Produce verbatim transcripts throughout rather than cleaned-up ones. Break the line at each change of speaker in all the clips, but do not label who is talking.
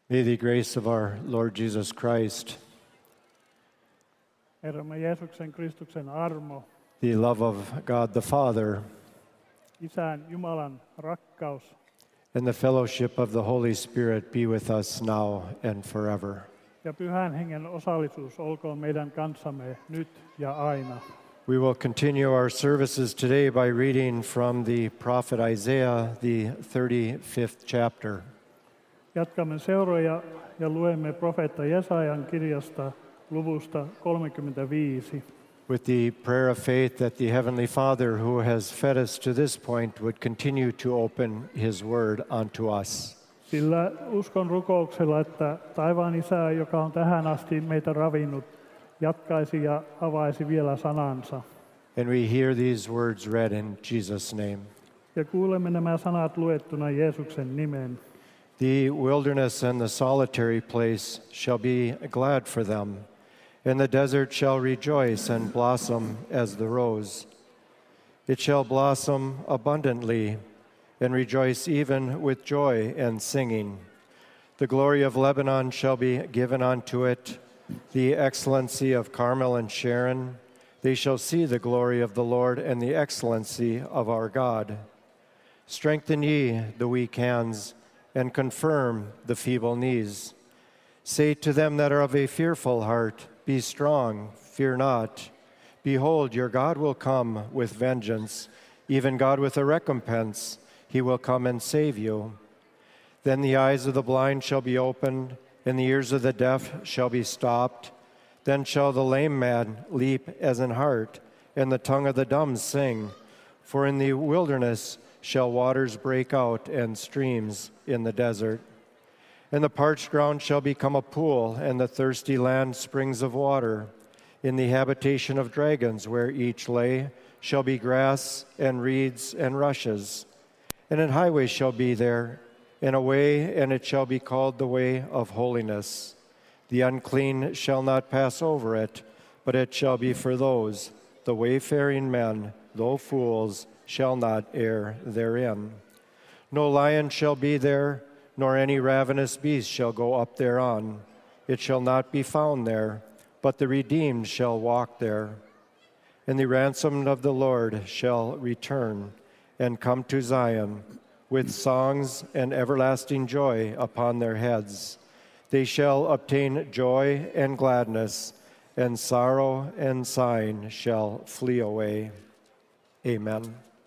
May the grace of our Lord Jesus Christ,
Herramme Jeesuksen Kristuksen armo,
the love of God the Father,
Isän Jumalan rakkaus
and the fellowship of the Holy Spirit be with us now and forever.
ja Pyhän Hengen osallisuus olkoon meidän kanssamme nyt ja aina.
We will continue our services today by reading from the prophet Isaiah, the thirty-fifth chapter.
Jatkamme seuroja ja luemme profeetta Jesajan kirjasta luvusta kolmekymmentäviisi.
With the prayer of faith that the Heavenly Father, who has fed us to this point, would continue to open His Word unto us.
Sillä uskon rukouksella, että taivaan Isä, joka on tähän asti meitä ravinnut, jatkaisi ja avaisi vielä sanansa.
And we hear these words read in Jesus' name.
Ja kuulemme nämä sanat luettuna Jeesuksen nimeen.
The wilderness and the solitary place shall be glad for them, and the desert shall rejoice and blossom as the rose. It shall blossom abundantly and rejoice even with joy and singing. The glory of Lebanon shall be given unto it, the excellency of Carmel and Sharon. They shall see the glory of the Lord and the excellency of our God. Strengthen ye the weak hands, and confirm the feeble knees. Say to them that are of a fearful heart, be strong, fear not. Behold, your God will come with vengeance, even God with a recompense. He will come and save you. Then the eyes of the blind shall be opened, and the ears of the deaf shall be stopped. Then shall the lame man leap as an hart, and the tongue of the dumb sing. For in the wilderness shall waters break out, and streams in the desert. And the parched ground shall become a pool, and the thirsty land springs of water. In the habitation of dragons, where each lay, shall be grass and reeds and rushes. And an highway shall be there, and a way, and it shall be called the way of holiness. The unclean shall not pass over it, but it shall be for those, the wayfaring men, though fools, shall not err therein. No lion shall be there, nor any ravenous beast shall go up thereon. It shall not be found there, but the redeemed shall walk there. And the ransomed of the Lord shall return, and come to Zion, with songs and everlasting joy upon their heads. They shall obtain joy and gladness, and sorrow and sighing shall flee away. Amen.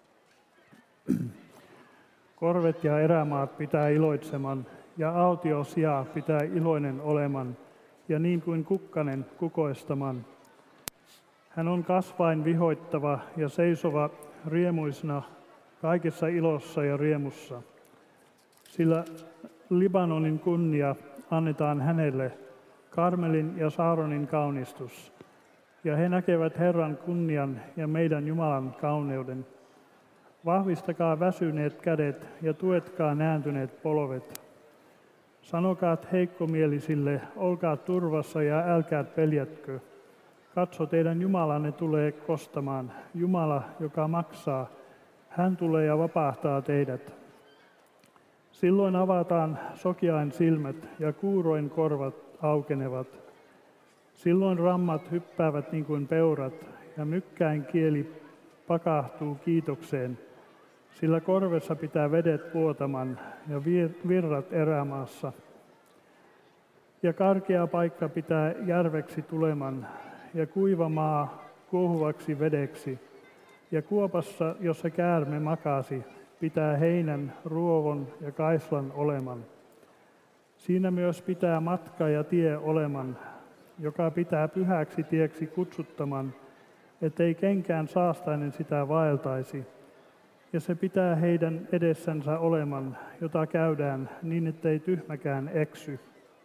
Korvet ja erämaat pitää iloitseman, ja autiosija pitää iloinen oleman, ja niin kuin kukkanen kukoistaman. Hän on kasvain vihoittava ja seisova riemuisna kaikessa ilossa ja riemussa. Sillä Libanonin kunnia annetaan hänelle, Karmelin ja Saaronin kaunistus. Ja he näkevät Herran kunnian ja meidän Jumalan kauneuden. Vahvistakaa väsyneet kädet ja tuetkaa nääntyneet polvet. Sanokaat heikkomielisille, olkaa turvassa ja älkää peljätkö. Katso, teidän Jumalanne tulee kostamaan, Jumala, joka maksaa. Hän tulee ja vapahtaa teidät. Silloin avataan sokiain silmät ja kuuroin korvat aukenevat. Silloin rammat hyppäävät niin kuin peurat ja mykkäin kieli pakahtuu kiitokseen. Sillä korvessa pitää vedet vuotaman ja virrat erämaassa. Ja karkea paikka pitää järveksi tuleman ja kuiva maa kuohuvaksi vedeksi. Ja kuopassa, jossa käärme makasi, pitää heinän, ruovon ja kaislan oleman. Siinä myös pitää matka ja tie oleman, joka pitää pyhäksi tieksi kutsuttaman, ettei kenkään saastainen sitä vaeltaisi. Ja se pitää heidän edessänsä oleman, jota käydään niin, ettei tyhmäkään eksy.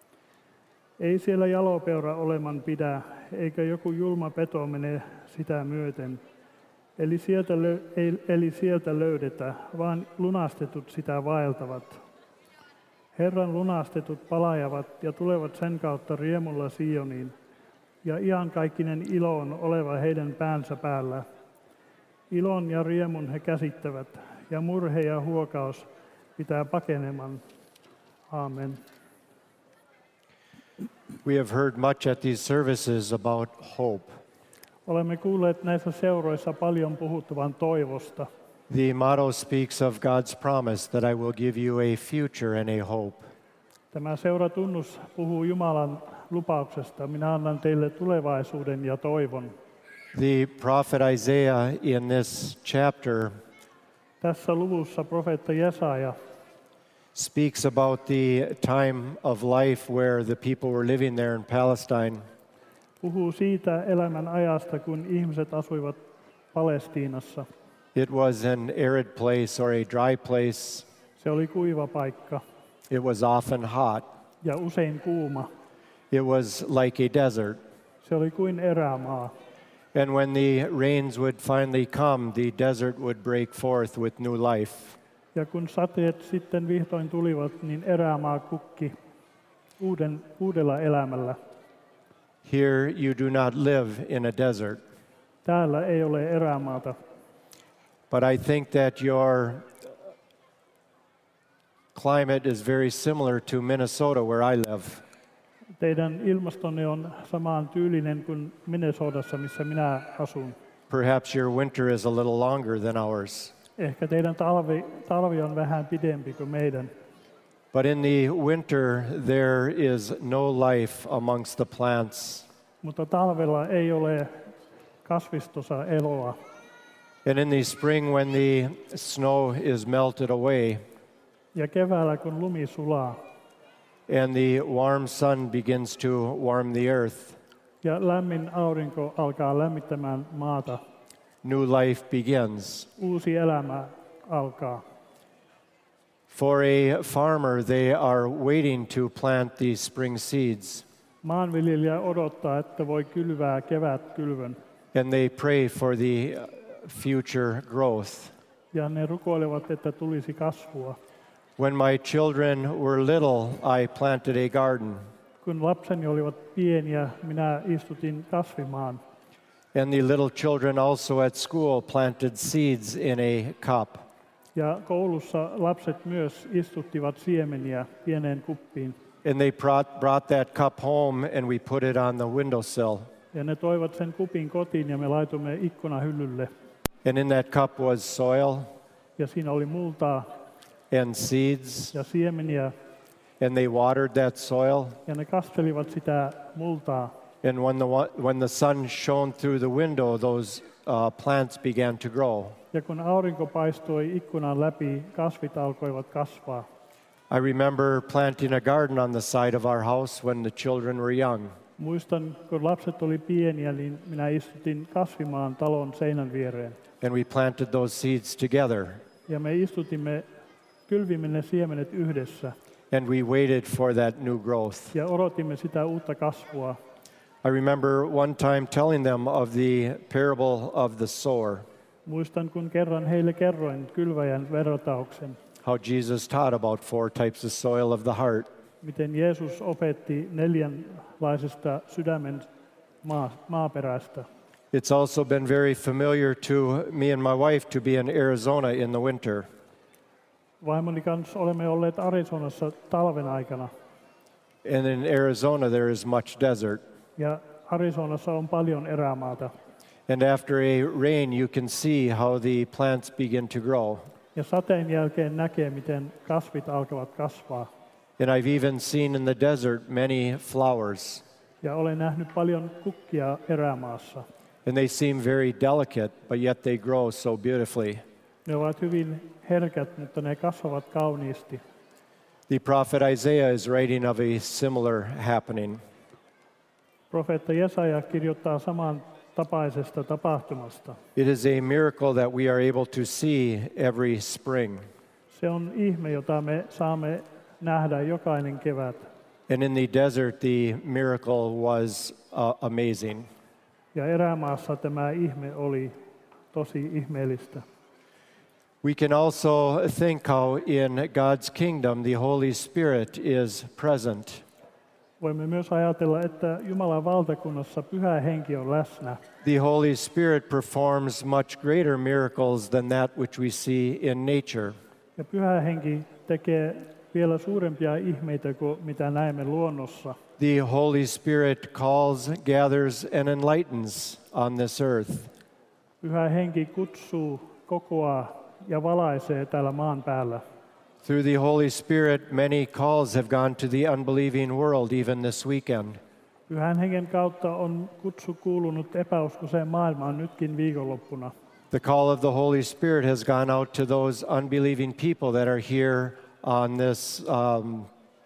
Ei siellä jalopeura oleman pidä, eikä joku julma peto mene sitä myöten. Eli sieltä, eli sieltä löydetä, vaan lunastetut sitä vaeltavat. Herran lunastetut palajavat ja tulevat sen kautta riemulla Sioniin, ja iankaikkinen ilo on oleva heidän päänsä päällä. Ilon ja riemun he käsittävät, ja murhe ja huokaus pitää pakeneman. Aamen.
We have heard much at these services about hope.
Olemme kuulleet näissä seuroissa paljon puhuttavan toivosta.
The motto speaks of God's promise that I will give you a future and a hope.
Tämä seuratunnus puhuu Jumalan lupauksesta. Minä annan teille tulevaisuuden ja toivon.
The prophet Isaiah in this chapter
Tässä luvussa profeetta Jesaja
speaks about the time of life where the people were living there in Palestine.
puhuu siitä elämän ajasta, kun ihmiset asuivat Palestiinassa.
It was an arid place or a dry place.
Se oli kuiva paikka
It was often hot.
ja usein kuuma.
It was like a desert.
Se oli kuin erämaa.
And when the rains would finally come, the desert would break forth with new life.
Ja kun sateet sitten vihdoin tulivat, niin erämaa kukki uuden, uudella elämällä.
Here you do not live in a desert.
Täällä ei ole erämaata.
But I think that your climate is very similar to Minnesota, where I live.
Teidän ilmastonne on samaan tyylinen kuin Minnesotassa, missä minä asun.
Perhaps your winter is a little longer than ours.
Ehkä teidän talvi, talvi on vähän pidempi kuin meidän.
But in the winter, there is no life amongst the plants.
Mutta talvella ei ole kasvistossa eloa.
And in the spring, when the snow is melted away
Ja keväällä, kun lumi sulaa
and the warm sun begins to warm the earth,
ja lämmin aurinko alkaa lämmittämään maata,
new life begins.
uusi elämä alkaa.
For a farmer, they are waiting to plant these spring seeds,
Maanviljelijä odottaa, että voi kylvää kevätkylvön,
and they pray for the future growth.
ja ne rukoilevat, että tulisi kasvua.
When my children were little, I planted a garden,
Kun lapseni olivat pieniä, minä istutin kasvimaan.
and the little children also at school planted seeds in a cup.
Ja koulussa lapset myös istuttivat siemeniä pieneen kuppiin.
And they brought, brought that cup home, and we put it on the windowsill.
Ja ne toivat sen kupin kotiin ja me laitoimme ikkunahyllylle.
And in that cup was soil
Ja siinä oli multaa
and seeds,
ja siemeniä.
and they watered that soil.
Ja ne kastelivat sitä multaa.
And when the, wa- when the sun shone through the window, those uh, plants began to grow.
Ja kun aurinko paistoi ikkunan läpi, kasvit alkoivat kasvaa.
I remember planting a garden on the side of our house when the children were young.
Muistan, kun lapset oli pieniä, niin minä istutin kasvimaan talon seinän viereen.
And we planted those seeds together.
Ja me istutimme, kylvimme ne siemenet yhdessä.
And we waited for that new growth.
Ja odotimme sitä uutta kasvua.
I remember one time telling them of the parable of the sower,
Muistan, kun kerran heille kerroin kylväjän vertauksen,
how Jesus taught about four types of soil of the heart.
miten Jeesus opetti neljänlaisesta sydämen maa, maaperästä.
It's also been very familiar to me and my wife to be in Arizona in the winter.
Vaimoni kanssa olemme olleet Arizonassa talven aikana.
And in Arizona, there is much desert.
Ja Arizonassa on paljon erämaata.
And after a rain, you can see how the plants begin to grow.
Ja sateen jälkeen näkee, miten kasvit alkavat kasvaa.
And I've even seen in the desert many flowers.
Ja olen nähnyt paljon kukkia erämaassa.
And they seem very delicate, but yet they grow so beautifully.
Ne ovat hyvin herkät, mutta ne kasvavat kauniisti.
The prophet Isaiah is writing of a similar happening.
Profeetta Jesaja kirjoittaa saman tapaisesta tapahtumasta.
It is a miracle that we are able to see every spring.
Se on ihme, jota me saamme nähdä jokainen kevät.
And in the desert, the miracle was uh, amazing.
Ja erämaassa tämä ihme oli tosi ihmeellistä.
We can also think how in God's kingdom the Holy Spirit is present.
Voimme myös ajatella, että Jumalan valtakunnassa Pyhä Henki on läsnä.
The Holy Spirit performs much greater miracles than that which we see in nature.
Ja Pyhä Henki tekee vielä suurempia ihmeitä kuin mitä näemme luonnossa.
The Holy Spirit calls, gathers, and enlightens on this earth.
Pyhä Henki kutsuu, kokoaa ja valaisee täällä maan päällä.
Through the Holy Spirit, many calls have gone to the unbelieving world even this weekend.
Pyhän Hengen kautta on kutsu kuulunut epäuskoiseen maailmaan nytkin viikonloppuna.
The call of the Holy Spirit has gone out to those unbelieving people that are here on this um,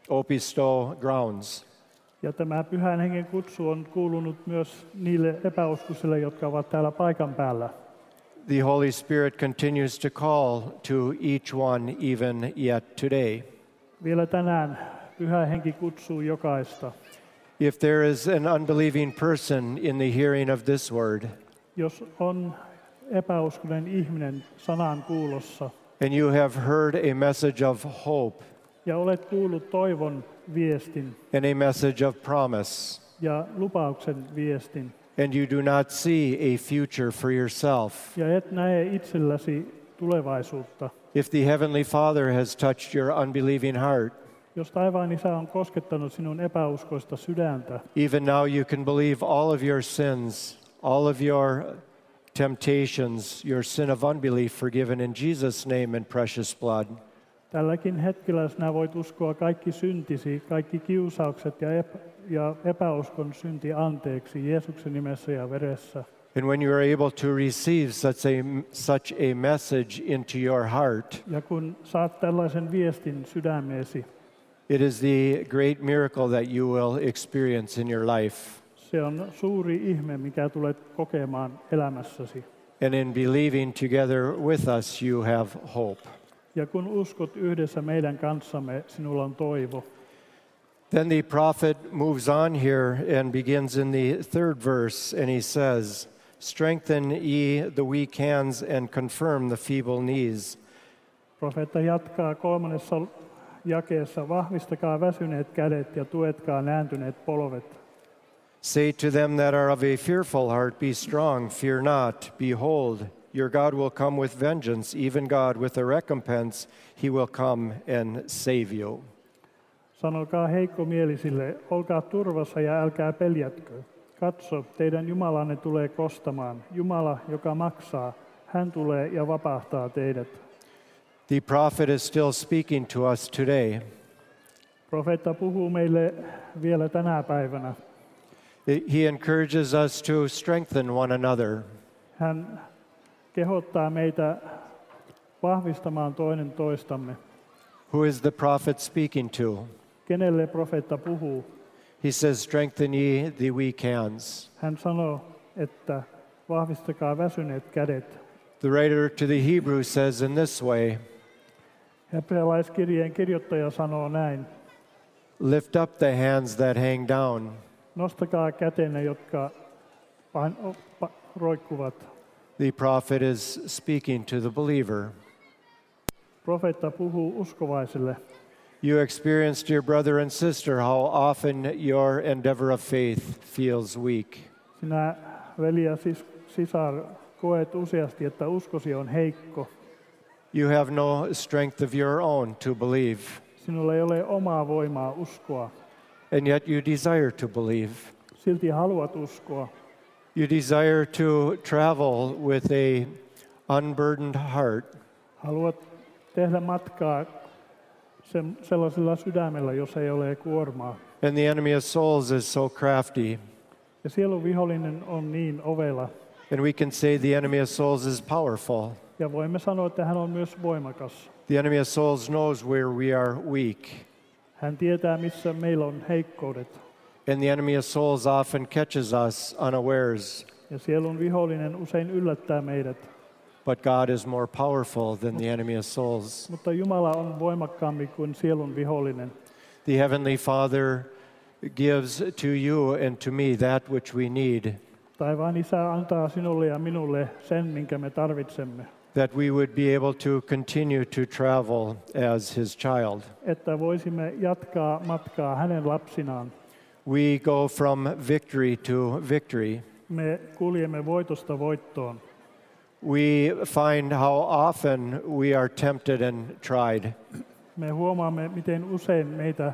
Opisto grounds.
Ja tämä Pyhän Hengen kutsu on kuulunut myös niille epäuskoisille, jotka ovat täällä paikan päällä.
The Holy Spirit continues to call to each one even yet today.
Vielä tänään Pyhä Henki kutsuu jokaista.
If there is an unbelieving person in the hearing of this word,
Jos on epäuskoinen ihminen sanan kuulossa
and you have heard a message of hope
ja olet kuullut toivon viestin
and a message of promise,
ja lupauksen viestin
and you do not see a future for yourself,
ja et näe itselläsi tulevaisuutta,
if the Heavenly Father has touched your unbelieving heart,
jos taivaan Isä on koskettanut sinun epäuskoista sydäntä,
even now you can believe all of your sins, all of your temptations, your sin of unbelief forgiven in Jesus' name and precious blood.
tälläkin hetkellä sinä voit uskoa kaikki syntisi, kaikki kiusaukset ja, epä- ja epäuskon synti anteeksi Jeesuksen nimessä ja veressä.
And when you are able to receive such a, such a message into your heart,
Ja kun saat tällaisen viestin sydämeesi,
it is the great miracle that you will experience in your life.
se on suuri ihme, mikä tulet kokemaan elämässäsi.
And in believing together with us, you have hope.
Ja kun uskot yhdessä meidän kanssamme, sinulla on toivo.
Then the prophet moves on here and begins in the third verse, and he says, "Strengthen ye the weak hands and confirm the feeble knees."
Profeetta jatkaa kolmannessa jakeessa, vahvistakaa väsyneet kädet ja tuetkaa nääntyneet polvet.
Say to them that are of a fearful heart, be strong, fear not. Behold, your God will come with vengeance, even God with a recompense. He will come and save you.
Sanokaa heikkomielisille, olkaa turvassa ja älkää peljätkö. Katso, teidän Jumalanne tulee kostamaan. Jumala, joka maksaa, hän tulee ja vapahtaa teidät.
The prophet is still speaking to us today.
Profeetta puhuu meille vielä tänä päivänä.
He encourages us to strengthen one another.
Hän kehottaa meitä vahvistamaan toinen toistamme.
Who is the prophet speaking to?
Kenelle profeetta puhuu?
He says, strengthen ye the weak hands.
Hän sanoo, että vahvistakaa väsyneet kädet.
The writer to the Hebrews says in this way,
Hebrealaiskirjeen kirjoittaja sanoo näin.
lift up the hands that hang down.
Nostakaa kätenne, jotka vain roikkuvat.
The prophet is speaking to the believer.
Profeetta puhuu uskovaisille.
You experienced, dear brother and sister, how often your endeavor of faith feels weak.
Sinä, veli ja sis- sisar, koet useasti, että uskosi on heikko.
You have no strength of your own to believe,
Sinulla ei ole omaa voimaa uskoa.
and yet you desire to believe.
Silti haluat uskoa.
You desire to travel with a unburdened heart.
Haluat tehdä matkaa sen, sellaisella sydämellä, jos ei ole kuormaa.
And the enemy of souls is so crafty.
Ja sielun vihollinen on niin ovela.
And we can say the enemy of souls is powerful.
Ja voimme sanoa, että hän on myös voimakas.
The enemy of souls knows where we are weak.
Hän tietää, missä meillä on heikkoudet.
And the enemy of souls often catches us unawares.
Ja sielun vihollinen usein yllättää meidät.
But God is more powerful than the enemy of souls.
Mutta Jumala on voimakkaampi kuin sielun vihollinen.
The Heavenly Father gives to you and to me that which we need,
Taivaan Isä antaa sinulle ja minulle sen, minkä me tarvitsemme.
that we would be able to continue to travel as His child.
Että voisimme jatkaa matkaa hänen lapsinaan.
We go from victory to victory.
Me kuljemme voitosta voittoon.
We find how often we are tempted and tried.
Me huomaamme, miten usein meitä,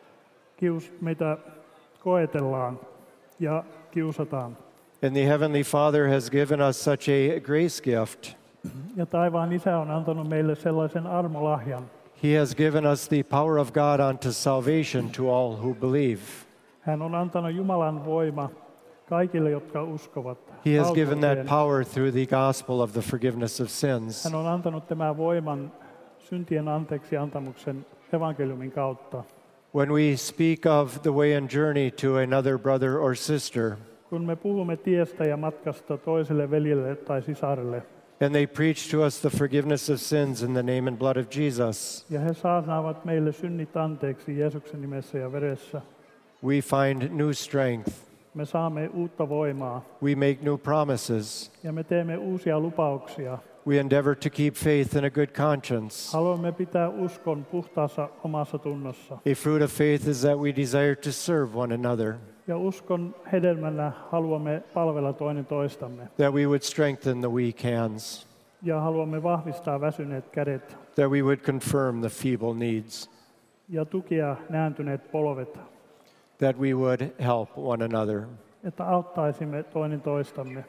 kius, meitä koetellaan ja kiusataan.
And the Heavenly Father has given us such a grace gift.
Ja taivaan Isä on antanut meille sellaisen armolahjan.
He has given us the power of God unto salvation to all who believe.
Hän on antanut Jumalan voima kaikille, jotka uskovat.
He has given that
Autuuteen.
power through the gospel of the forgiveness of sins.
Hän on antanut tämän voiman syntien anteeksi antamuksen evankeliumin kautta.
When we speak of the way and journey to another brother or sister,
Kun me puhumme tiestä ja matkasta toiselle veljelle tai sisarelle,
and they preach to us the forgiveness of sins in the name and blood of Jesus,
ja he saarnaavat meille synnit anteeksi Jeesuksen nimessä ja veressä,
we find new strength.
me saamme uutta voimaa
We make new promises.
ja me teemme uusia lupauksia.
We endeavor to keep faith and a good conscience.
Haluamme pitää uskon puhtaassa omassa tunnossa.
A fruit of faith is that we desire to serve one another,
Ja uskon hedelmänä haluamme palvella toinen toistamme.
that we would strengthen the weak hands,
Ja haluamme vahvistaa väsyneet kädet
that we would confirm the feeble needs,
ja tukia nääntyneet polvet,
that we would help one another.
että auttaisimme toinen toistamme.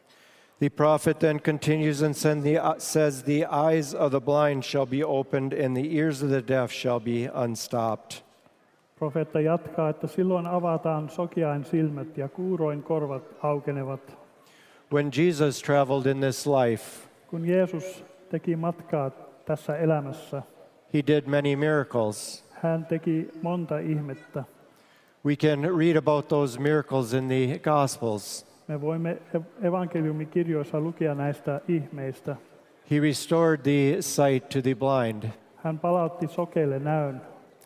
The prophet then continues and send the, uh, says, "The eyes of the blind shall be opened, and the ears of the deaf shall be unstopped."
Profeetta jatkaa, että silloin avataan sokiain silmät ja kuuroin korvat aukenevat.
When Jesus traveled in this life,
Kun Jeesus teki matkaa tässä elämässä,
he did many miracles.
hän teki monta ihmettä.
We can read about those miracles in the Gospels.
Me voimme evankeliumikirjoissa lukea näistä ihmeistä.
He restored the sight to the blind.
Hän palautti sokeille näön.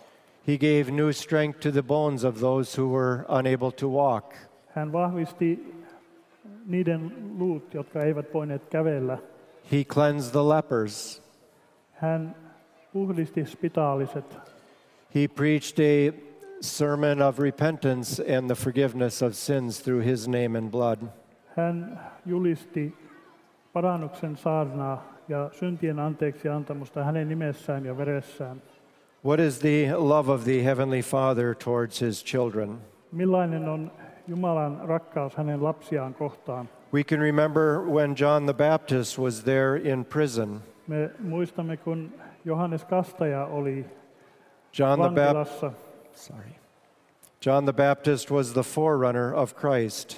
He gave new strength to the bones of those who were unable to walk.
Hän vahvisti niiden luut, jotka eivät voineet kävellä.
He cleansed the lepers.
Hän puhdisti spitaaliset.
He preached a sermon of repentance and the forgiveness of sins through his name and blood.
Hän julisti parannuksen saarnaa ja syntien anteeksi antamusta hänen nimessään ja veressään.
What is the love of the Heavenly Father towards his children?
Millainen on Jumalan rakkaus hänen lapsiaan kohtaan?
We can remember when John the Baptist was there in prison.
Me muistamme, kun Johannes Kastaja oli
John the, Bap-
vankilassa.
Sorry. John the Baptist was the forerunner of Christ.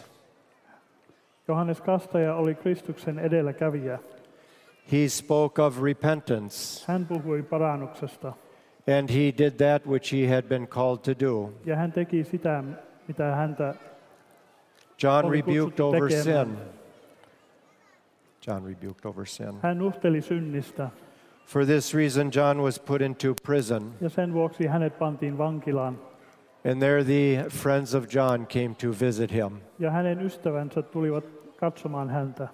Johannes Kastaja oli Kristuksen edelläkävijä.
He spoke of repentance,
Hän puhui parannuksesta
and he did that which he had been called to do.
ja hän teki sitä, mitä häntä
John
oli
rebuked
kutsuttu
over
tekemään.
sin. John rebuked over sin.
Hän nuhteli synnistä
For this reason, John was put into prison,
ja sen vuoksi hänet pantiin vankilaan.
and there the friends of John came to visit him.
Ja hänen ystävänsä tulivat katsomaan häntä.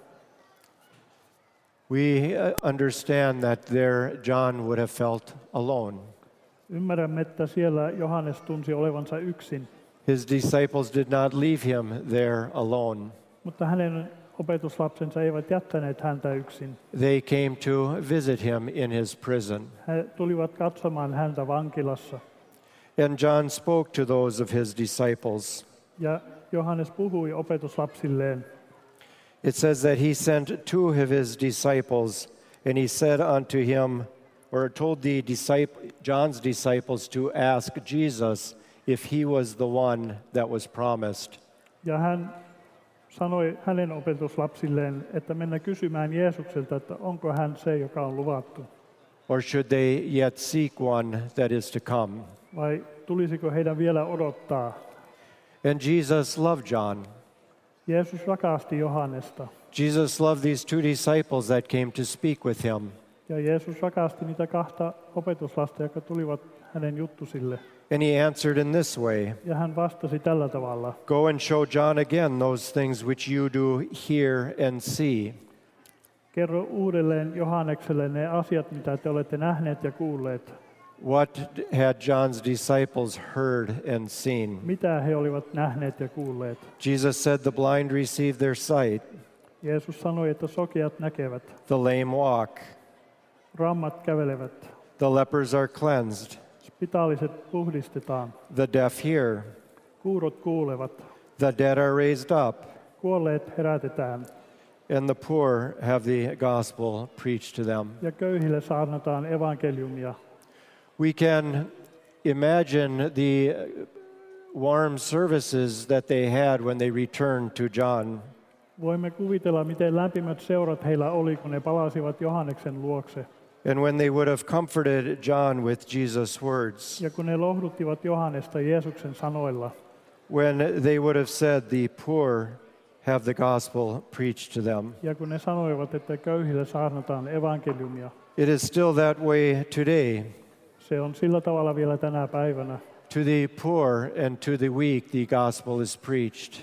We uh, understand that there John would have felt alone.
Ymmärrämme, että siellä Johannes tunsi olevansa yksin,
His disciples did not leave him there alone.
mutta hänen opetuslapsensa eivät jättäneet häntä yksin.
They came to visit him in his prison.
He tulivat katsomaan häntä vankilassa.
And John spoke to those of his disciples.
Ja Johannes puhui opetuslapsilleen.
It says that he sent two of his disciples, and he said unto him, or told the disciple, John's disciples to ask Jesus if he was the one that was promised.
Ja hän sanoi hänen opetuslapsilleen, että mennä kysymään Jeesukselta, että onko hän se, joka on luvattu.
Or should they yet seek one that is to come?
Vai tulisiko heidän vielä odottaa?
And Jesus loved John.
Jeesus rakasti Johannesta.
Jesus loved these two disciples that came to speak with him.
Ja Jeesus rakasti niitä kahta opetuslasta, jotka tulivat hänen juttusille.
And he answered in this way,
Ja hän vastasi tällä tavalla.
"Go and show John again those things which you do hear and see."
Kerro uudelleen Johannekselle ne asiat, mitä te olette nähneet ja kuulleet.
What had John's disciples heard and seen?
Mitä he olivat nähneet ja kuulleet?
Jesus said the blind receive their sight,
Jeesus sanoi, että sokeat näkevät,
the lame walk,
rammat kävelevät,
The lepers are cleansed.
spitaaliset puhdistetaan,
The deaf hear.
kuurot kuulevat,
The dead are raised up.
kuolleet herätetään
And the poor have the gospel preached to them.
ja köyhille saarnataan evankeliumia.
We can imagine the warm services that they had when they returned to John.
Voimme kuvitella, miten lämpimät seurat heillä oli, kun ne palasivat Johanneksen luokse.
And when they would have comforted John with Jesus' words.
Ja kun ne lohduttivat Johannesta Jeesuksen sanoilla.
When they would have said, the poor have the gospel preached to them.
Ja kun ne sanoivat, että köyhille saarnataan evankeliumia.
It is still that way today.
Se on sillä tavalla vielä tänä päivänä.
To the poor and to the weak the gospel is preached.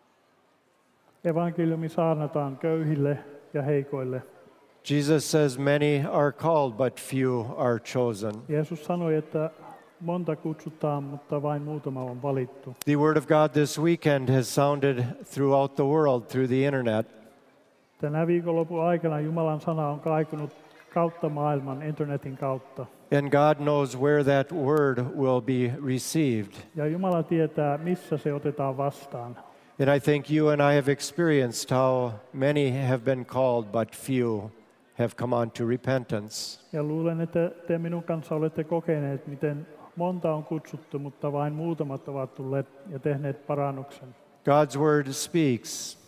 Evankeliumi saarnataan köyhille ja heikoille.
Jesus says many are called but few are chosen.
Jeesus sanoi, että monta kutsutaan, mutta vain muutama on valittu.
The word of God this weekend has sounded throughout the world through the internet.
Tänä viikonlopun aikana Jumalan sana on kaikunut kautta maailman internetin kautta.
And God knows where that word will be received.
Ja Jumala tietää, missä se otetaan vastaan.
And I think you and I have experienced how many have been called but few have come on to repentance.
Ja luulen, että te minun kanssa olette kokeneet, miten monta on kutsuttu, mutta vain muutamat ovat tulleet ja tehneet parannuksen.
God's word speaks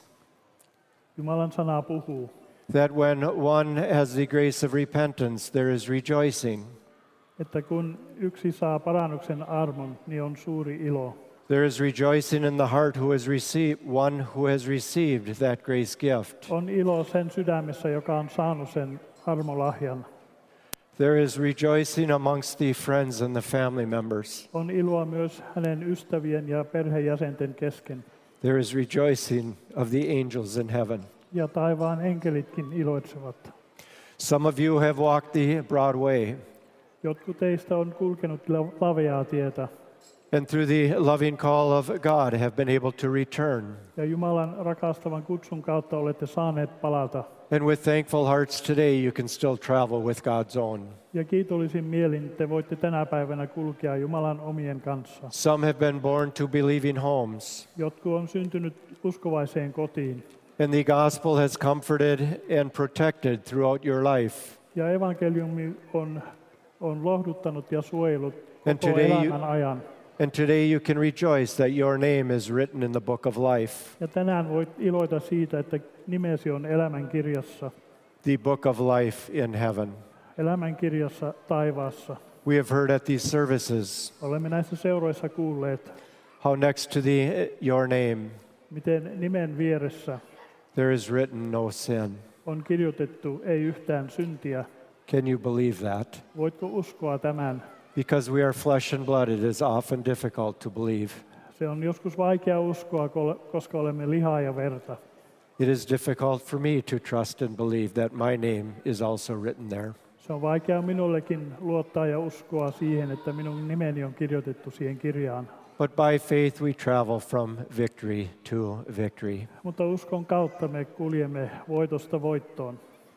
Jumalan sana puhuu,
that when one has the grace of repentance, there is rejoicing.
että kun yksi saa parannuksen armon, niin on suuri ilo.
There is rejoicing in the heart who has received one who has received that grace gift.
On ilo sen sydämessä, joka on saanut sen armolahjan.
There is rejoicing amongst the friends and the family members.
On iloa myös hänen ystävien ja perheenjäsenten kesken.
There is rejoicing of the angels in heaven.
Ja taivaan enkelitkin iloitsevat.
Some of you have walked the broad way,
Jotkut teistä on kulkenut la- laveaa tietä.
and through the loving call of God have been able to return.
Ja Jumalan rakastavan kutsun kautta olette saaneet palata.
And with thankful hearts today, you can still travel with God's own.
Ja kiitollisin mielin te voitte tänä päivänä kulkea Jumalan omien kanssa.
Some have been born to believing homes,
Jotkut on syntynyt uskovaiseen kotiin.
and the gospel has comforted and protected throughout your life.
Ja evankeliumi on, on lohduttanut ja suojellut
And
koko
today you-
elämän ajan.
And today you can rejoice that your name is written in the book of life,
Ja tänään voit iloita siitä, että nimesi on elämän kirjassa.
the book of life in heaven.
Elämän kirjassa taivaassa.
We have heard at these services
Olemme näissä seuroissa kuulleet,
how next to the your name
miten nimen vieressä
there is written no sin.
on kirjoitettu ei yhtään syntiä.
Can you believe that?
Voitko uskoa tämän?
Because we are flesh and blood, it is often difficult to believe.
Se on joskus vaikea uskoa, koska olemme lihaa ja verta.
It is difficult for me to trust and believe that my name is also written there.
Se on vaikea minullekin luottaa ja uskoa siihen, että minun nimeni on kirjoitettu siihen kirjaan.
But by faith we travel from victory to victory.
Mutta uskon kautta me kuljemme voitosta voittoon.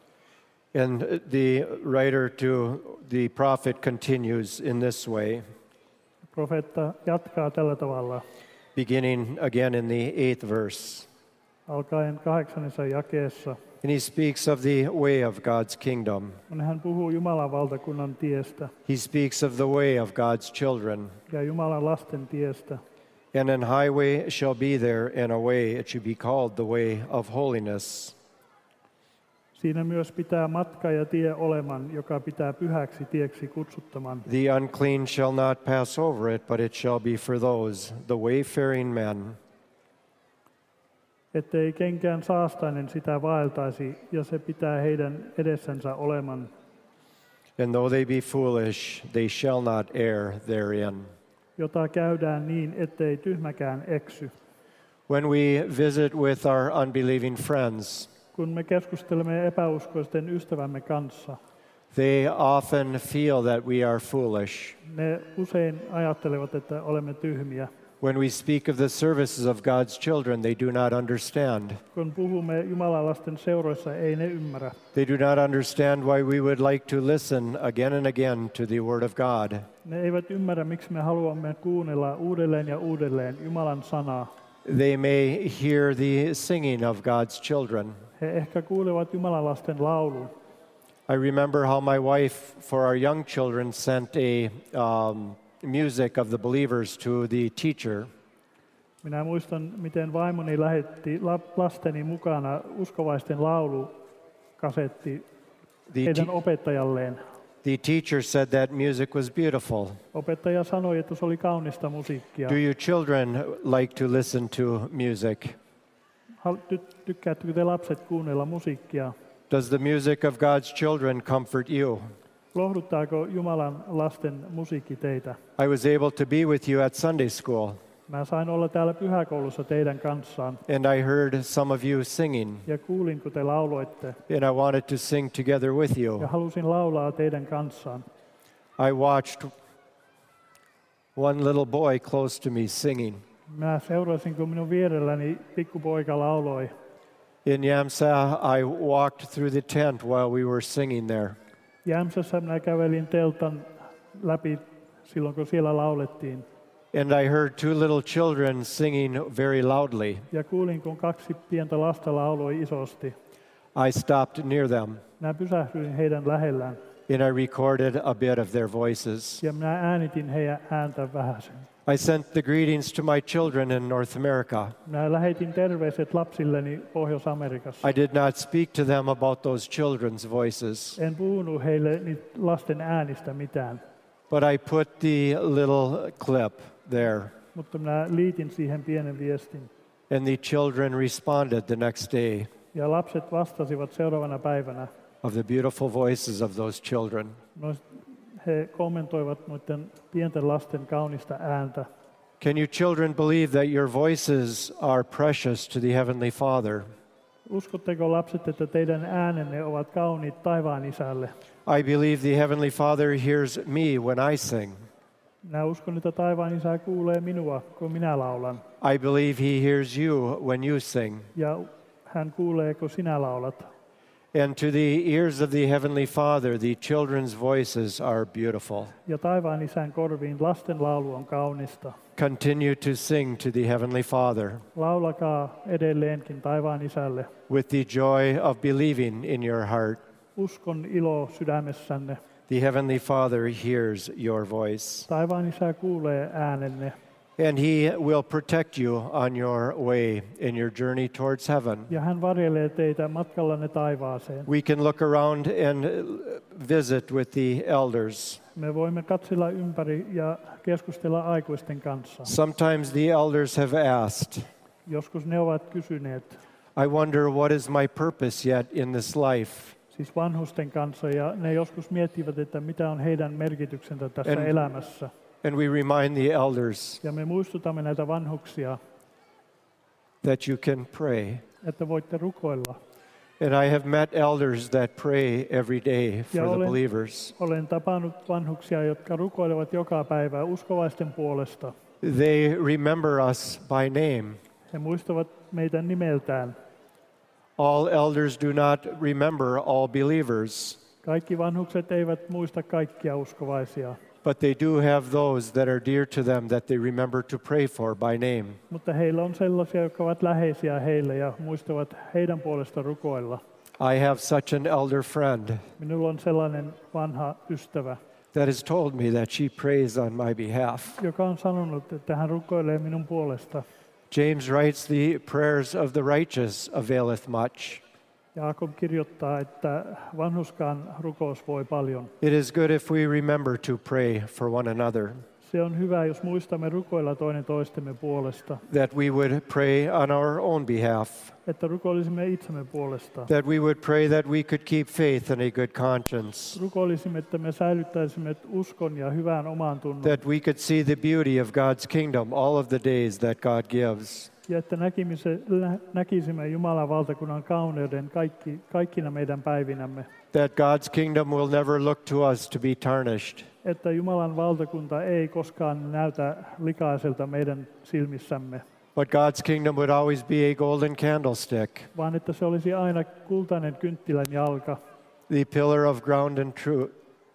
And the writer to the prophet continues in this way,
Profeetta jatkaa tällä tavalla,
beginning again in the eighth verse.
alkaen kahdeksannessa jakeessa,
And he speaks of the way of God's kingdom.
kun hän puhuu Jumalan valtakunnan tiestä
He speaks of the way of God's children.
ja Jumalan lasten tiestä.
And an highway shall be there, and a way it should be called the way of holiness.
Siinä myös pitää matka ja tie oleman, joka pitää pyhäksi tieksi kutsuttaman.
The unclean shall not pass over it, but it shall be for those, the wayfaring men,
Ettei kenkään saastainen sitä vaeltaisi, ja se pitää heidän edessänsä oleman.
and though they be foolish, they shall not err therein.
Jota käydään niin, ettei tyhmäkään eksy.
When we visit with our unbelieving friends,
Kun me keskustelemme epäuskoisten ystävämme kanssa,
they often feel that we are foolish.
ne usein ajattelevat, että olemme tyhmiä.
When we speak of the services of God's children, they do not understand.
Kun puhumme Jumalan lasten seuroissa, ei ne ymmärrä.
They do not understand why we would like to listen again and again to the Word of God.
Ne eivät ymmärrä, miksi me haluamme kuunnella uudelleen ja uudelleen Jumalan sanaa.
They may hear the singing of God's children.
He ehkä kuulevat Jumalan lasten laulun.
I remember how my wife, for our young children, sent a um, music of the believers to the teacher.
Minä muistan, miten vaimoni lähetti lasteni mukana uskovaisten laulukasetti
The,
heidän
te-
opettajalleen.
the teacher said that music was beautiful.
Opettaja sanoi, että se oli kaunista musiikkia.
Do your children like to listen to music?
Hal- ty- Tykkäättekö te lapset kuunnella musiikkia?
Does the music of God's children comfort you?
Lohduttaako Jumalan lasten musiikki teitä?
I was able to be with you at Sunday school,
Mä sain olla täällä pyhäkoulussa teidän kanssaan
and I heard some of you singing,
ja kuulin, kun te lauloitte.
and I wanted to sing together with
Ja
you.
halusin laulaa teidän kanssaan.
I watched one little boy close to me singing.
Mä seurasin, kun minun vierelläni pikkupoika lauloi.
In Yamsa, I walked through the tent while we were singing there.
Jämsässä minä kävelin teltan läpi silloin, kun siellä laulettiin.
And I heard two little children singing very loudly.
Ja kuulin, kun kaksi pientä lasta lauloi isosti.
I stopped near them,
Minä pysähdyin heidän lähellään
and I recorded a bit of their voices.
ja minä äänitin heidän ääntä vähäsen.
I sent the greetings to my children in North America.
Minä lähetin terveiset lapsilleni Pohjois-Amerikassa.
I did not speak to them about those children's voices,
En puhunut heille niitä lasten äänistä mitään,
but I put the little clip there,
mutta minä liitin siihen pienen viestin.
and the children responded the next day
Ja lapset vastasivat seuraavana päivänä.
of the beautiful voices of those children.
Noist- He kommentoivat noiden pienten lasten kaunista ääntä.
Can you children believe that your voices are precious to the Heavenly Father?
Uskotteko lapset, että teidän äänenne ovat kauniit taivaan isälle?
I believe the Heavenly Father hears me when I sing.
Minä uskon, että taivaan isä kuulee minua, kun minä laulan.
I believe He hears you when you sing.
Ja hän kuulee, kun sinä laulat.
And to the ears of the Heavenly Father, the children's voices are beautiful.
Ja taivaan isän korviin lasten laulu on kaunista.
Continue to sing to the Heavenly Father
Laulakaa edelleenkin taivaan isälle.
with the joy of believing in your heart.
Uskon ilo sydämessänne.
The Heavenly Father hears your voice,
Taivaan isä kuulee äänenne.
and He will protect you on your way in your journey towards heaven.
Ja hän varjelee teitä matkallanne taivaaseen.
We can look around and visit with the elders.
Me voimme katsella ympäri ja keskustella aikuisten kanssa.
Sometimes the elders have asked,
Joskus ne ovat kysyneet,
I wonder what is my purpose yet in this life?
siis vanhusten kanssa, ja ne joskus miettivät, että mitä on heidän merkityksensä tässä
En-
elämässä.
And we remind the elders
Ja me muistutamme näitä vanhuksia,
that you can pray.
että voitte rukoilla.
And I have met elders that pray every day for
Ja
the
olen-
believers.
Olen tapannut vanhuksia, jotka rukoilevat joka päivä uskovaisten puolesta.
They remember us by name.
He muistavat meitä nimeltään.
All elders do not remember all believers,
Kaikki vanhukset eivät muista kaikkia uskovaisia,
but they do have those that are dear to them that they remember to pray for by name.
mutta heillä on sellaisia, jotka ovat läheisiä heille ja muistavat heidän puolesta rukoilla.
I have such an elder friend
Minulla on sellainen vanha ystävä,
that has told me that she prays on my behalf.
joka on sanonut, että hän rukoilee minun puolesta.
James writes, the prayers of the righteous availeth much.
Jaakob kirjoittaa, että vanhuskaan rukous voi paljon.
It is good if we remember to pray for one another,
Se on hyvä, jos muistamme rukoilla toinen toistemme puolesta,
that we would pray on our own behalf,
että rukoilisimme itsemme puolesta.
that we would pray that we could keep faith and a good conscience,
Rukoilisimme, että me säilyttäisimme uskon ja hyvän oman tunnon,
that we could see the beauty of God's kingdom all of the days that God gives,
ja että näkimise, nä- näkisimme Jumalan valtakunnan kauneuden kaikki, kaikkina meidän päivinämme.
that God's kingdom will never look to us to be tarnished,
että Jumalan valtakunta ei koskaan näytä likaiselta meidän silmissämme,
but God's kingdom would always be a golden candlestick,
vaan että se olisi aina kultainen kynttilän jalka,
the pillar of ground and truth,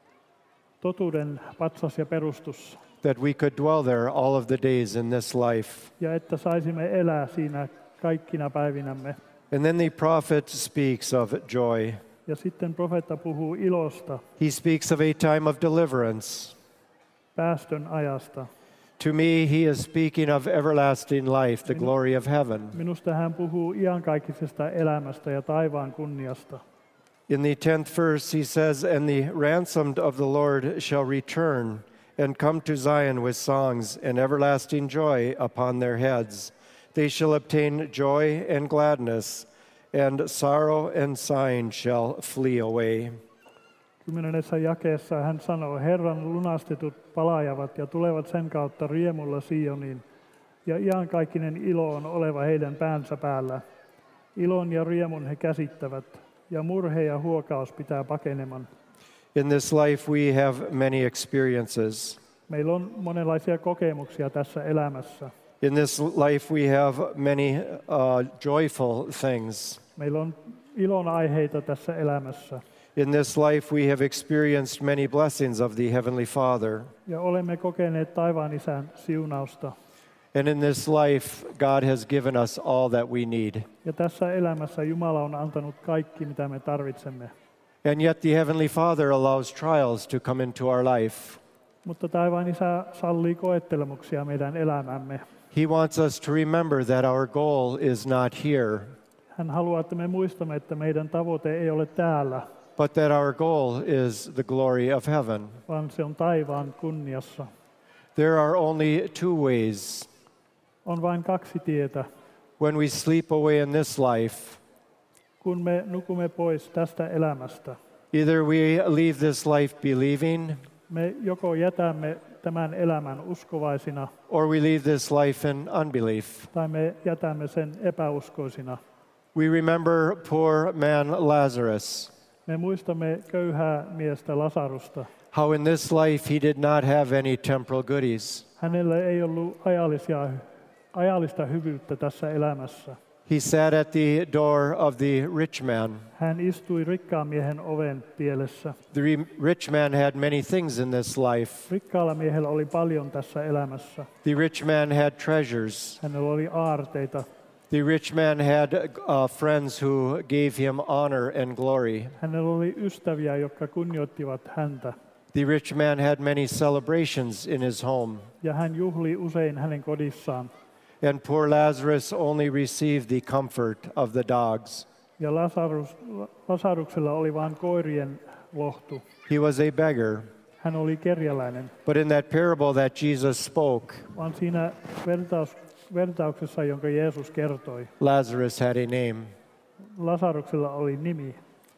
totuuden patsas ja perustus,
that we could dwell there all of the days in this life.
ja että saisimme elää siinä kaikkina päivinämme.
And then the prophet speaks of joy.
Ja sitten profeetta puhuu ilosta,
He speaks of a time of deliverance.
päästön ajasta.
To me, he is speaking of everlasting life, the glory of heaven.
Minusta hän puhuu iankaikkisesta elämästä ja taivaan kunniasta.
In the tenth verse, he says, "And the ransomed of the Lord shall return and come to Zion with songs and everlasting joy upon their heads. They shall obtain joy and gladness, and sorrow and sighing shall flee away."
Kymmenennessä jakeessa hän sanoo, Herran lunastetut palaajavat ja tulevat sen kautta riemulla Sioniin, ja iankaikkinen ilo on oleva heidän päänsä päällä. Ilon ja riemun he käsittävät, ja murhe ja huokaus pitää pakeneman.
In this life, we have many experiences.
Meillä on monenlaisia kokemuksia tässä elämässä.
In this life, we have many uh, joyful things.
Meillä on ilon aiheita tässä elämässä.
In this life, we have experienced many blessings of the Heavenly Father.
Ja olemme kokeneet taivaan Isän siunausta.
And in this life, God has given us all that we need.
Ja tässä elämässä Jumala on antanut kaikki, mitä me tarvitsemme.
And yet the Heavenly Father allows trials to come into our life.
Mutta taivaan Isä sallii koettelemuksia meidän elämämme.
He wants us to remember that our goal is not here,
Hän haluaa, että me muistamme, että meidän tavoite ei ole täällä,
but that our goal is the glory of heaven.
vaan se on taivaan kunniassa.
There are only two ways.
On vain kaksi tietä.
When we sleep away in this life,
Kun me nukumme pois tästä elämästä,
either we leave this life believing,
me joko jätämme tämän elämän uskovaisina,
or we leave this life in unbelief.
tai me jätämme sen epäuskoisina.
We remember poor man Lazarus,
Me muistamme köyhää miestä Lasarusta.
how in this life he did not have any temporal goodies.
Hänellä ei ollut ajallisia, ajallista hyvyyttä tässä elämässä.
He sat at the door of the rich man.
Hän istui rikkaan miehen oven pielessä.
The re- rich man had many things in this life.
Rikkaalla miehellä oli paljon tässä elämässä.
The rich man had treasures.
Hänellä oli aarteita.
The rich man had uh, friends who gave him honor and glory.
Hänellä oli ystäviä, jotka kunnioittivat häntä.
The rich man had many celebrations in his home.
Ja hän juhli usein hänen kodissaan.
And poor Lazarus only received the comfort of the dogs.
Ja Lasarus, Lasaruksella oli vain koirien lohtu.
He was a beggar.
Hän oli kerjäläinen.
But in that parable that Jesus spoke,
Vaan siinä vertaus, vertauksessa, jonka Jeesus kertoi,
Lazarus had a name.
Lasaruksella oli nimi.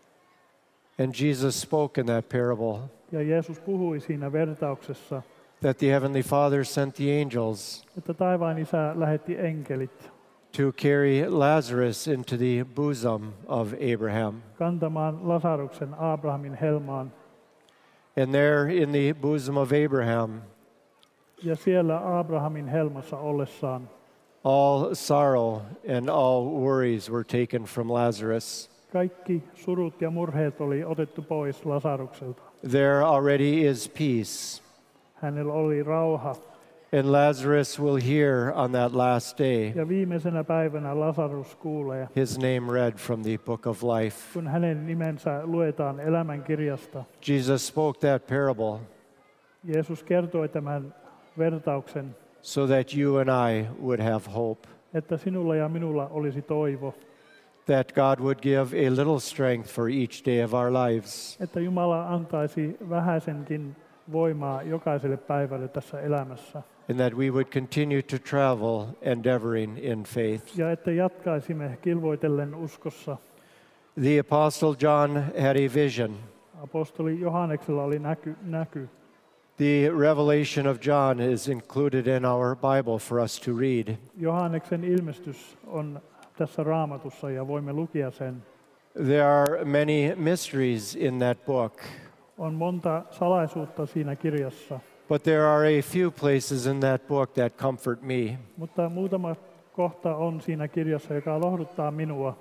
And Jesus spoke in that parable
Ja Jeesus puhui siinä vertauksessa,
that the Heavenly Father sent the angels
että taivaan Isä lähetti enkelit
to carry Lazarus into the bosom of Abraham.
kantamaan Lasaruksen Abrahamin helmaan.
And there in the bosom of Abraham,
Ja siellä Abrahamin helmassa ollessaan
all sorrow and all worries were taken from Lazarus.
kaikki surut ja murheet oli otettu pois Lasarukselta.
There already is peace.
Hänellä oli rauha.
And Lazarus will hear on that last day
Ja viimeisenä päivänä Lasarus kuulee,
his name read from the book of life.
kun hänen nimensä luetaan elämänkirjasta.
Jesus spoke that parable
Jeesus kertoi tämän vertauksen,
so that you and I would have hope,
että sinulla ja minulla olisi toivo,
that God would give a little strength for each day of our lives,
että Jumala antaisi vähäisenkin voimaa jokaiselle päivälle tässä elämässä.
and that we would continue to travel endeavoring in faith.
Ja että jatkaisimme kilvoitellen uskossa.
The Apostle John had a vision.
Apostoli Johanneksella oli näky. näky.
The revelation of John is included in our Bible for us to read.
Johanneksen ilmestys on tässä Raamatussa ja voimme lukea sen.
There are many mysteries in that book.
On monta salaisuutta siinä kirjassa,
but there are a few places in that book that comfort me.
mutta muutama kohta on siinä kirjassa, joka lohduttaa minua.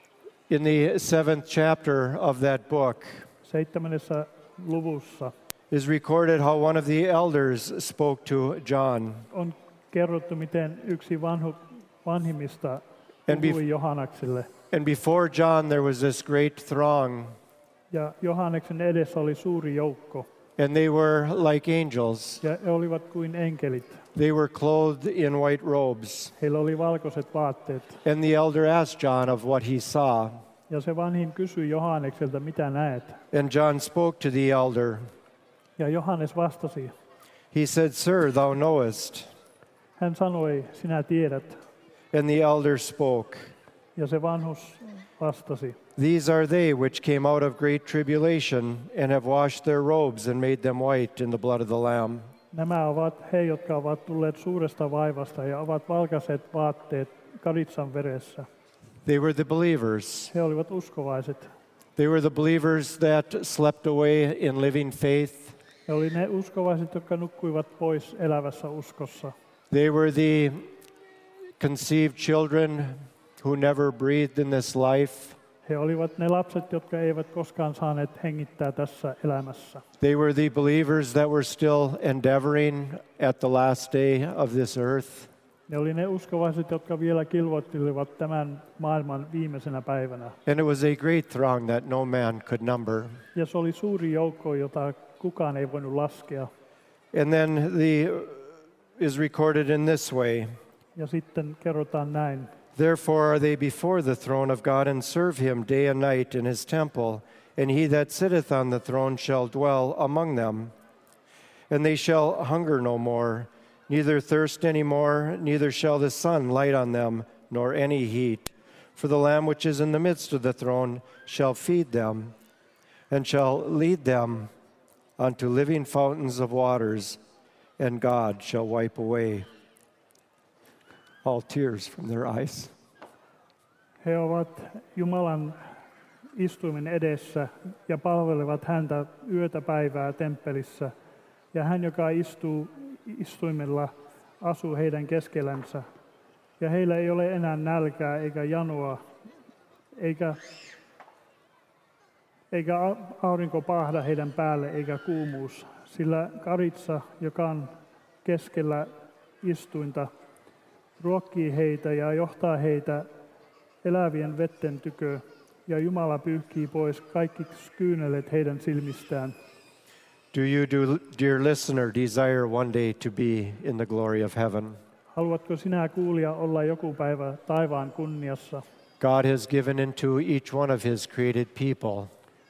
In the seventh chapter of that book
Seitsemännessä luvussa
is recorded how one of the elders spoke to John.
on kerrottu, miten yksi vanhu, vanhimmista
And be-
puhui Johannekselle.
And before John there was this great throng,
Ja Johanneksen edessä oli suuri joukko,
and they were like angels.
ja he olivat kuin enkelit.
They were clothed in white robes.
Heillä oli valkoiset vaatteet.
And the elder asked John of what he saw.
Ja se vanhin kysyi Johannekselta, mitä näet?
And John spoke to the elder.
Ja Johannes vastasi.
He said, "Sir, thou knowest."
Hän sanoi, sinä tiedät.
And the elder spoke,
Ja se vanhus vastasi.
"These are they which came out of great tribulation and have washed their robes and made them white in the blood of the Lamb."
Nämä ovat he, jotka ovat tulleet suuresta vaivasta ja ovat valkaiset vaatteet karitsan veressä.
They were the believers.
He olivat uskovaiset.
They were the believers that slept away in living faith.
He oli ne uskovaiset, jotka nukkuivat pois elävässä uskossa.
They were the conceived children who never breathed in this life.
He olivat ne lapset, jotka eivät koskaan saaneet hengittää tässä elämässä.
They were the believers that were still endeavoring at the last day of this earth.
Ne oli ne uskovaiset, jotka vielä kilvoittelivat tämän maailman viimeisenä päivänä.
And it was a great throng that no man could number.
Ja se oli suuri joukko, jota kukaan ei voinut laskea.
And then the is recorded in this way.
Ja sitten kerrotaan näin.
Therefore are they before the throne of God and serve him day and night in his temple, and he that sitteth on the throne shall dwell among them. And they shall hunger no more, neither thirst any more, neither shall the sun light on them, nor any heat. For the Lamb which is in the midst of the throne shall feed them, and shall lead them unto living fountains of waters, and God shall wipe away all tears from their eyes.
He ovat Jumalan istuimen edessä ja palvelevat häntä yötä päivää temppelissä. Ja hän, joka istuu istuimella, asuu heidän keskellänsä. Ja heillä ei ole enää nälkää eikä janoa, eikä, eikä aurinko paahda heidän päälle eikä kuumuus. Sillä karitsa, joka on keskellä istuinta, ruokkii heitä ja johtaa heitä elävien vetten tykö, ja Jumala pyyhkii pois kaikki kyynelet heidän silmistään.
Do you, do, dear listener, desire one day to be in the glory of heaven?
Haluatko sinä, kuulija, olla joku päivä taivaan kunniassa?
God has given into each one of his created people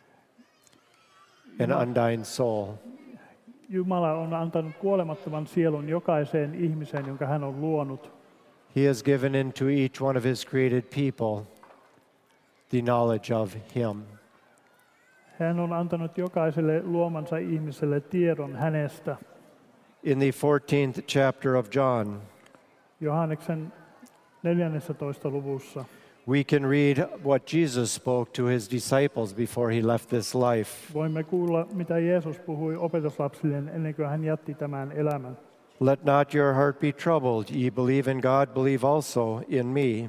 an undying soul.
Jumala on antanut kuolemattoman sielun jokaiseen ihmiseen, jonka hän on luonut.
He has given into each one of his created people the knowledge of him.
Hän on antanut jokaiselle luomansa ihmiselle tiedon hänestä.
In the fourteenth chapter of John,
Johanneksen neljännessä luvussa
we can read what Jesus spoke to his disciples before he left this life.
voimme kuulla, mitä Jeesus puhui opetuslapsilleen ennen kuin hän jätti tämän elämän.
Let not your heart be troubled. Ye believe in God, believe also in me.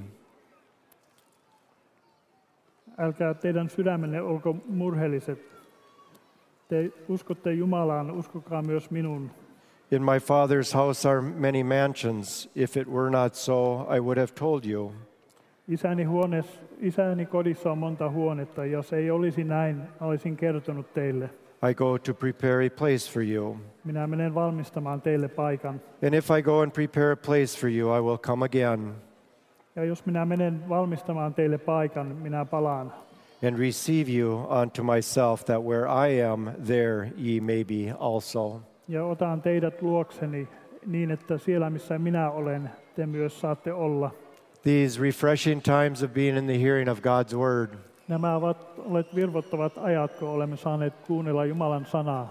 Älkää teidän sydämenne olko murheelliset. Te uskotte Jumalaan, uskokaa myös minun.
In my Father's house are many mansions. If it were not so, I would have told you.
Isäni, huoneessa, isäni kodissa on monta huonetta. Jos ei olisi näin, olisin kertonut teille.
I go to prepare a place for you.
Minä menen valmistamaan teille paikan.
And if I go and prepare a place for you, I will come again
Ja jos minä menen valmistamaan teille paikan, minä palaan.
and receive you unto myself, that where I am, there ye may be also.
Ja otan teidät luokseni niin, että siellä missä minä olen, te myös saatte olla.
These refreshing times of being in the hearing of God's word
Nämä ovat olleet virvoittavat ajat, kun olemme saaneet kuunnella Jumalan sanaa.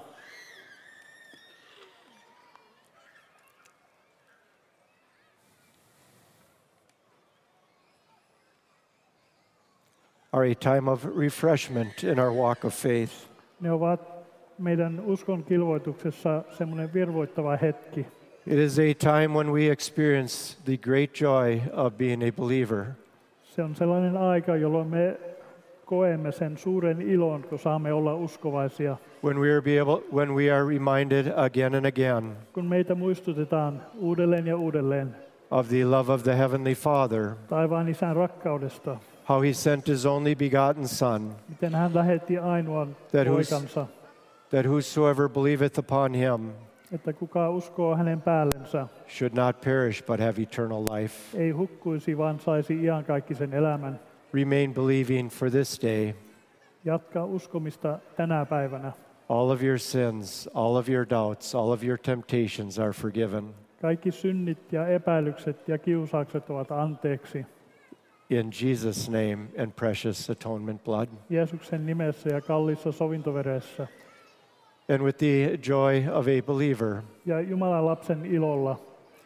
are a time of refreshment in our walk of faith.
Ne ovat meidän uskon kilvoituksessa semmoinen virvoittava hetki.
It is a time when we experience the great joy of being a believer.
Se on sellainen aika, jolloin me koemme sen suuren ilon, kun saamme olla uskovaisia.
When we are be able, when we are reminded again and again
Kun meitä muistutetaan uudelleen ja uudelleen
of the love of the Heavenly Father,
taivaan isän rakkaudesta,
how He sent His only begotten Son,
miten hän lähetti ainoan
That who's-
poikansa,
that whosoever believeth upon Him
että kuka uskoo hänen päällensä,
should not perish but have eternal life.
ei hukkuisi, vaan saisi iankaikkisen elämän.
Remain believing for this day.
Jatka uskomista tänä päivänä.
All of your sins, all of your doubts, all of your temptations are forgiven.
Kaikki synnit ja epäilykset ja kiusaukset ovat anteeksi.
In Jesus' name and precious atonement blood.
Jeesuksen nimessä ja kalliissa sovintoveressä.
And with the joy of a believer,
Ja Jumalan lapsen ilolla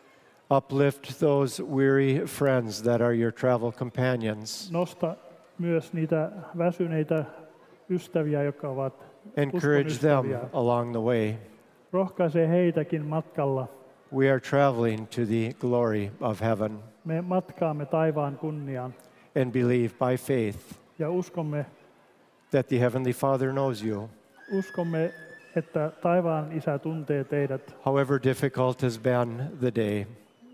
uplift those weary friends that are your travel companions.
nosta myös niitä väsyneitä ystäviä, jotka ovat
Encourage them
uskonystäviä.
along the way.
Rohkaise heitäkin matkalla.
We are traveling to the glory of heaven
Me matkaamme taivaan kunniaan
and believe by faith
ja uskomme,
that the Heavenly Father knows you.
uskomme, että taivaan isä tuntee teidät.
However difficult has been the day,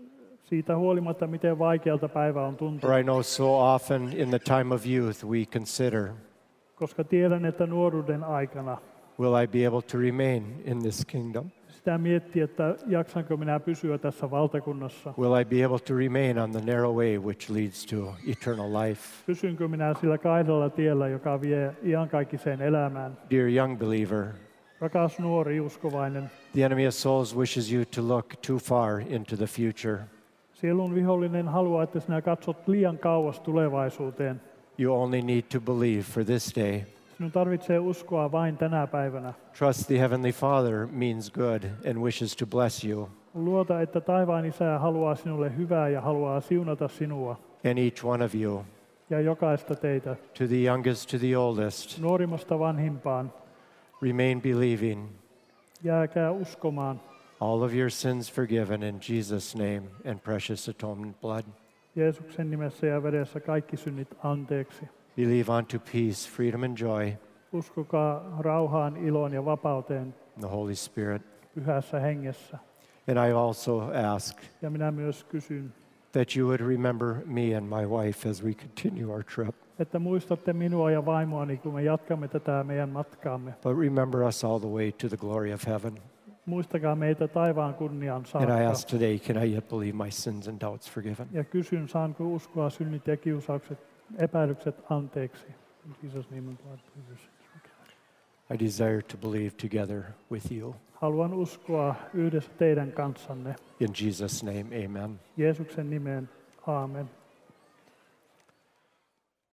Siitä huolimatta, miten vaikealta päivä on tuntunut,
for I know so often in the time of youth we consider,
koska tiedän, että nuoruuden aikana
will I be able to remain in this kingdom?
sitä miettii, että jaksanko minä pysyä tässä valtakunnassa.
Will I be able to remain on the narrow way which leads to eternal life?
Pysynkö minä sillä kaidalla tiellä, joka vie iankaikkiseen elämään.
Dear young believer,
Rakas nuori uskovainen,
the enemy of souls wishes you to look too far into the future.
sielun vihollinen haluaa, että sinä katsot liian kauas tulevaisuuteen.
You only need to believe for this day.
Sinun tarvitsee uskoa vain tänä päivänä.
Trust the Heavenly Father means good and wishes to bless you,
Luota, että taivaan isä haluaa sinulle hyvää ja haluaa siunata sinua
and each one of you,
ja jokaista teitä,
to the youngest to the oldest.
nuorimmasta vanhimpaan.
Remain believing.
Jääkää uskomaan.
All of your sins forgiven in Jesus' name and precious atonement blood.
Jeesuksen nimessä ja veressä kaikki synnit anteeksi.
Believe unto peace, freedom, and joy
Uskokaa rauhaan, iloon ja vapauteen
in the Holy Spirit.
pyhässä hengessä.
And I also ask
Ja minä myös kysyn,
that you would remember me and my wife as we continue our trip.
että muistatte minua ja vaimoani, kun me jatkamme tätä meidän matkaamme.
But remember us all the way to the glory of heaven.
Muistakaa meitä taivaan kunniaan
And I
saakka.
ask today, can I yet believe my sins and doubts forgiven?
Ja kysyn, saanko uskoa synnit ja kiusaukset, epäilykset anteeksi. In Jesus' name and blood, please.
I desire to believe together with you.
Haluan uskoa yhdessä teidän kanssanne.
In Jesus' name, amen.
Jeesuksen nimeen, aamen.